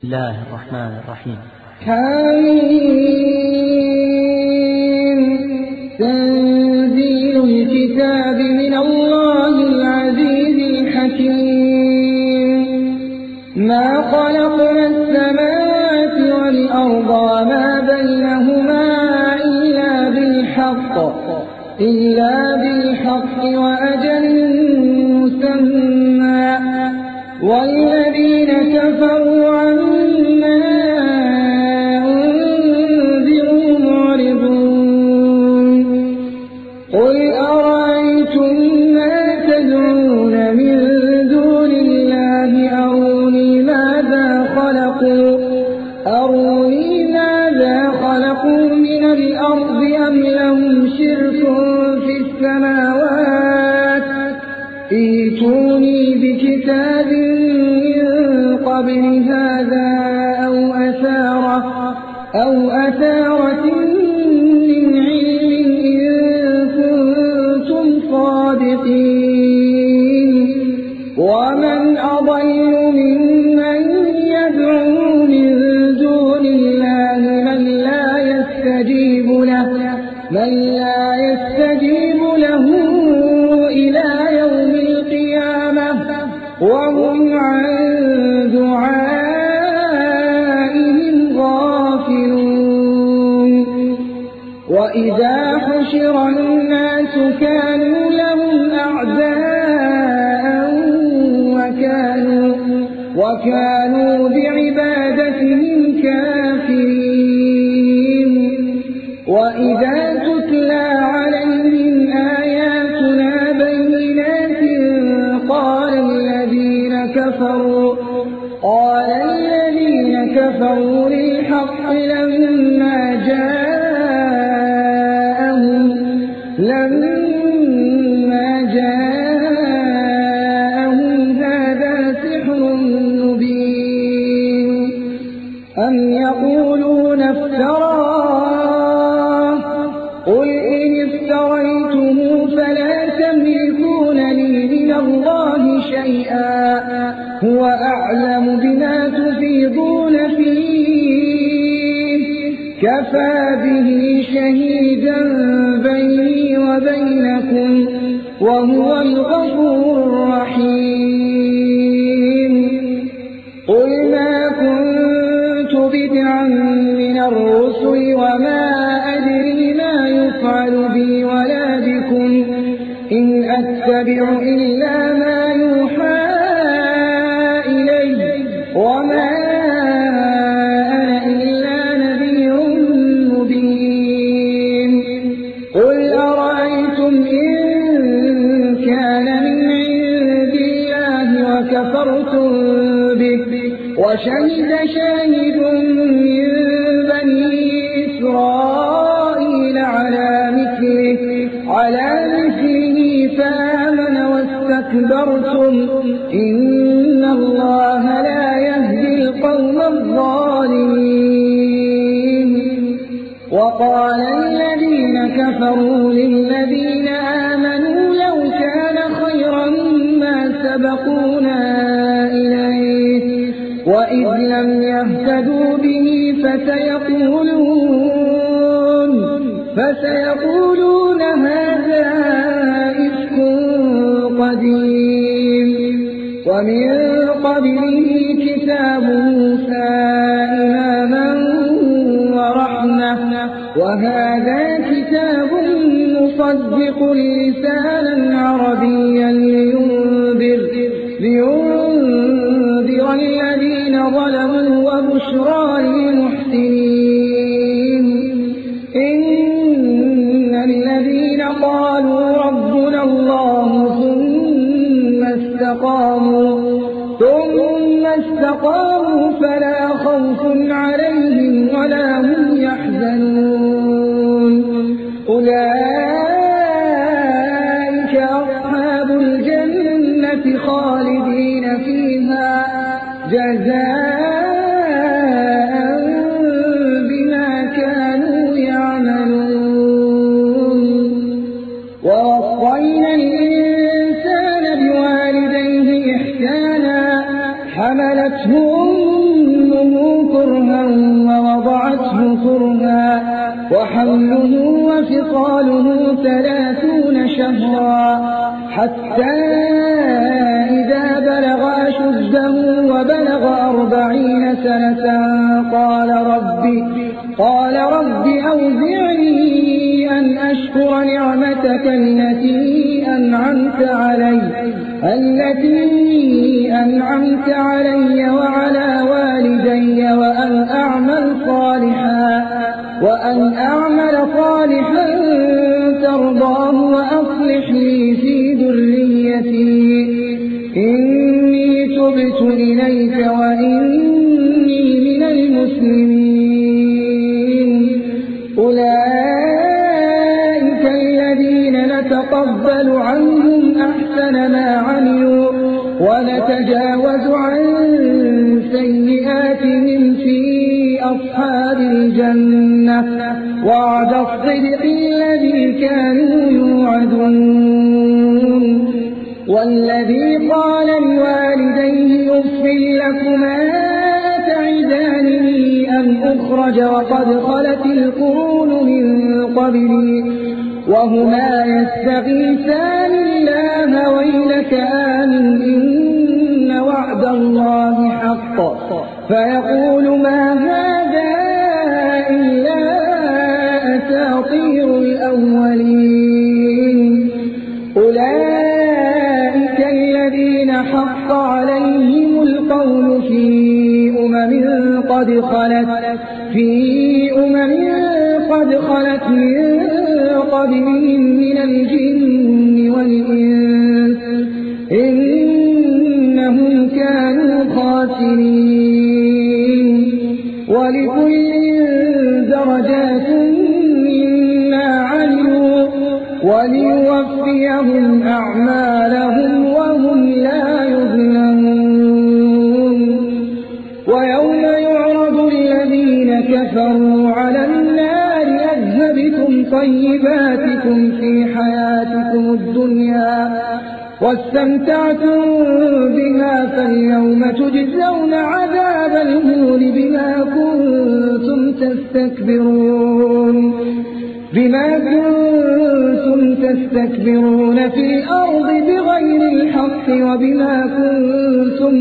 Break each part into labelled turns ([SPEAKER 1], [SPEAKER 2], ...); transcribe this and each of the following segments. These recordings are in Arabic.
[SPEAKER 1] بسم الله الرحمن الرحيم.
[SPEAKER 2] حميم تنزيل الكتاب من الله العزيز الحكيم. ما خلقنا السماوات والأرض وما بينهما إلا بالحق وأجل مسمى والذين كفروا عما أنذروا معرضون. قل أرأيتم ما تدعون من دون الله أروني ماذا خلقوا من الأرض أم لهم شرك في السماوات ائتوني بكتاب من قبل هذا أو أثارة من علم إن كنتم صادقين. ومن أضل ممن يدعو من دون الله من لا يستجيب له إلى يوم القيامة وهم عن دعائهم غافلون. وإذا حشر الناس كانوا لهم أعداء وكانوا بعبادتهم كافرين. وإذا تتلى عليهم آياتنا بينات قال الذين كفروا للحق لما جاءهم هذا سحر مبين أم يقولون افتراه قل إن افتريته فلا تملكون لي من الله شيئا هو أعلم بما تفيضون فيه كفى به شهيدا بيني وبينكم وهو الغفور الرحيم. قل ما كنت بدعا من الرسل وما أدري ما يفعل بي ولا بكم إن أتبع إلا ما يوحى إلي وما أنا إلا نذير مبين. قل أرأيتم إن كان من عند الله وكفرتم به وشهد شاهد من بني إسرائيل على مثله فآمن واستكبرتم إن الله لا يهدي القوم الظالمين. وقال الذين كفروا للذين آمنوا لو كان خيرا ما سبقونا إليه وإذ لم يهتدوا به فسيقولون هذا إفك قديم. ومن قبله كتاب موسى إماما ورحمة وهذا كتاب مصدق لسانا عربيا لينذر الذين ظلموا وبشرى للمحسنين. إن الذين قالوا ربنا الله ثم استقاموا فلا خوف عليهم ولا هم يحزنون. أولئك أصحاب الجنة خالدين فيها جزاء بما كانوا يعملون. ووصينا الإنسان بوالديه إحسانا حملته أمه وحمله وفصاله 30 شهرا حتى إذا بلغ أشده وبلغ 40 سنة قال رب أوزعني أن أشكر نعمتك التي أنعمت علي وعلى والدي وأن أعمل صالحا ترضاه وأصلح لي في ذريتي إني تبت إليك وإني من المسلمين أولئك الذين نتقبل عنهم أحسن ما عملوا ونتجاوز عن سيئاتهم في أصحاب الجنة وعد الصدق الذي كانوا يوعدون والذي قال لوالديه أف لكما أتعدانني أن أخرج وقد خلت القرون من قبلي وهما يستغيثان الله ويلك آمن إن وعد الله حق فيقول ما هذا إلا أساطير الأولين أولئك الذين حق عليهم القول في أمم قد خلت من قبلهم من الجن والإنس إنهم كانوا خاسرين ولكل درجات مما عملوا وليوفيهم أعمالهم وهم لا يظلمون ويوم يعرض الذين كفروا على النار أذهبتم طيباتكم في حياتكم الدنيا واستمتعتم بها فاليوم تجزون عذاب الهون بما كنتم تستكبرون في الأرض بغير الحق وبما كنتم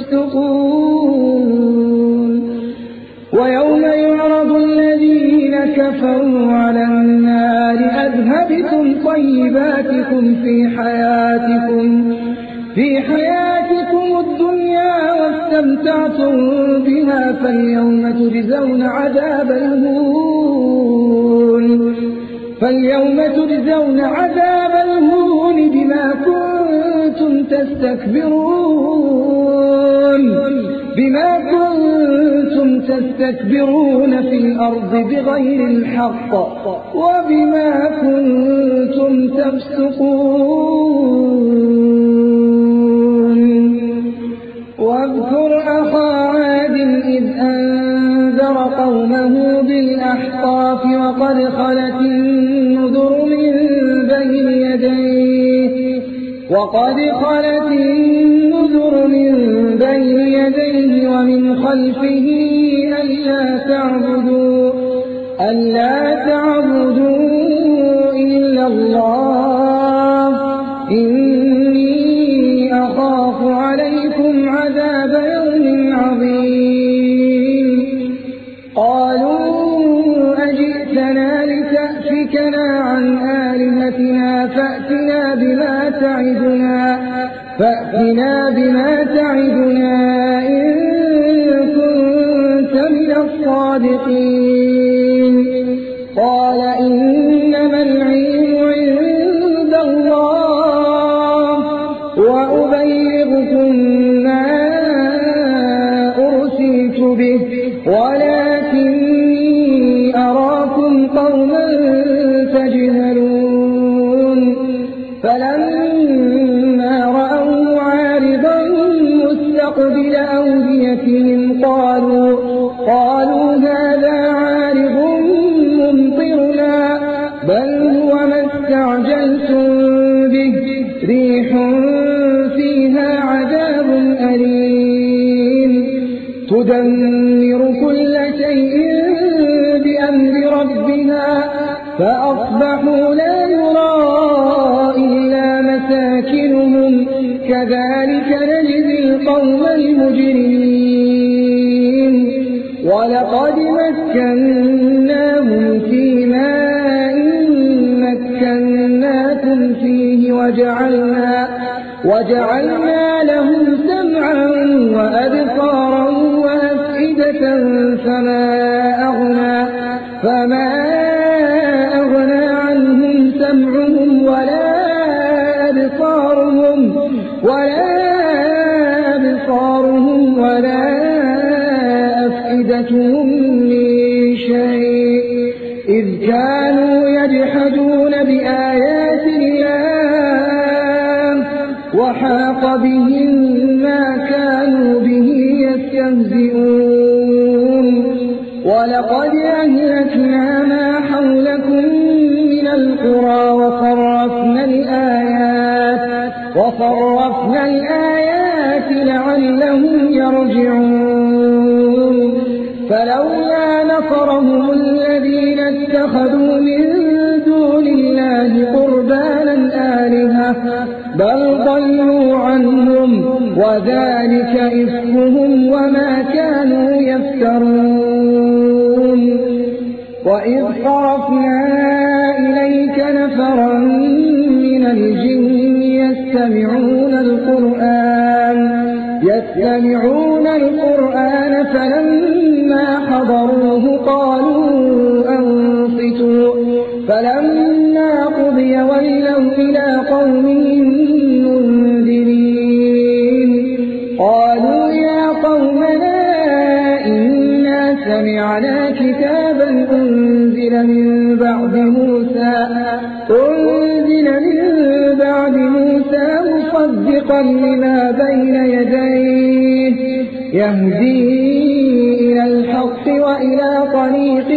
[SPEAKER 2] تفسقون ويوم يعرض الذين كفروا على النار أذهبتم طيباتكم في حياتكم الدنيا واستمتعتم بها فاليوم تجزون عذاب الهون بما كنتم تستكبرون في الأرض بغير الحق وبما كنتم تفسقون واذكر أخا عاد إذ أنذر قومه بالأحقاف وقد خلت النذر من بين يديه ومن خلفه ألا تعبدوا إلا الله إني أخاف عليكم عذاب يوم عظيم قالوا أجئتنا لتأفكنا عن آلهتنا فأتنا بما تعدنا إن كنت من الصادقين قال إنما العلم عند الله وأبلغكم ما أرسلت به ولكني أراكم قوما تجهلون فلما رأوا عارضا مستقبل أوديتهم قالوا هذا عارض ممطرنا بل هو ما استعجلتم به ريح فيها عذاب أليم تدمر تدمر كل شيء بأمر ربها فأصبحوا لا يرى إلا مساكنهم كذلك نجزي القوم المجرمين ولقد مكناهم في ماء مكناكم فيه وجعلنا لهم سمعا وأبصارا وأفئدة فما أغنى عنهم سمعهم ولا أبصارهم ولا أفئدتهم من شيء إذ كانوا يجحدون بآيات الله وحاق بهم ما كانوا به يستهزئون ولقد أهلكنا ما حولكم من القرى وصرفنا الآيات لعلهم يرجعون فلولا نصرهم الذين اتخذوا من دون الله قربانا آلهة بل ضلوا عنهم وذلك إفكهم وما كانوا يفترون وإذ صرفنا إليك نفرا من الجن يستمعون القرآن فلما حضروه قالوا أنصتوا فلما قضي ولوا إلى قومهم منذرين قالوا يا قومنا إنا سمعنا كتابا أنزل من بعد موسى مصدقا لما بين يديه يهدي إلى الحق وإلى طريق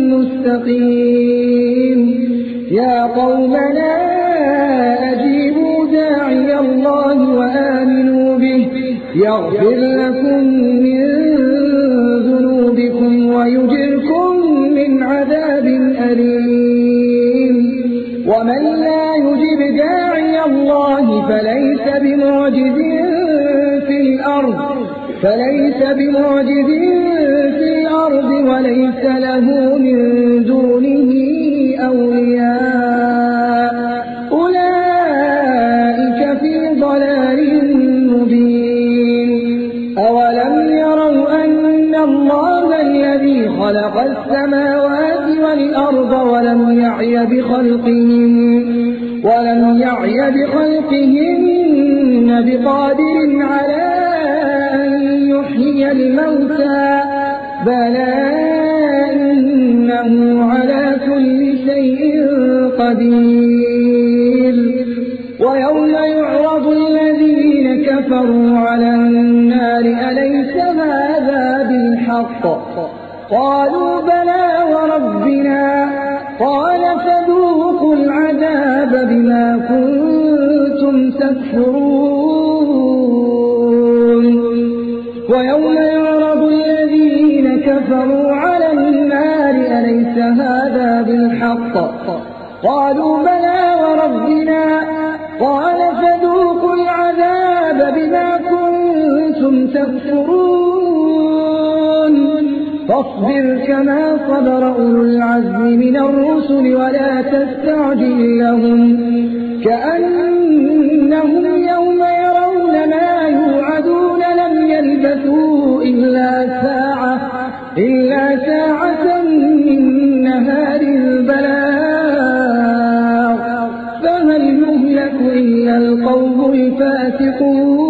[SPEAKER 2] مستقيم يا قومنا أجيبوا داعي الله وآمنوا به يغفر لكم من ذنوبكم ويجركم من عذاب أليم ومن لا يجب داعي الله فليس بمعجز في الأرض وليس له من دونه أولياء أولئك في ضلال مبين أولم يروا أن الله الذي خلق السماوات والأرض ولم يعي بخلقهن بقادر على أن يحيي الموتى بلى إنه على كل شيء قدير ويوم يعرض الذين كفروا على النار أليس هذا بالحق قالوا بلى وربنا قال فذوقوا العذاب بما كنتم تكفرون ويوم يعرض الذين كفروا على النار أليس هذا بالحق قالوا بلى وربنا قال فذوقوا العذاب بما كنتم تكفرون فاصبر كما صبر أولو العزم من الرسل ولا تستعجل لهم كأنهم يوم يرون ما يوعدون لم يلبثوا إلا ساعة من نهار البلاغ فهل يهلك إلا القوم الفاسقون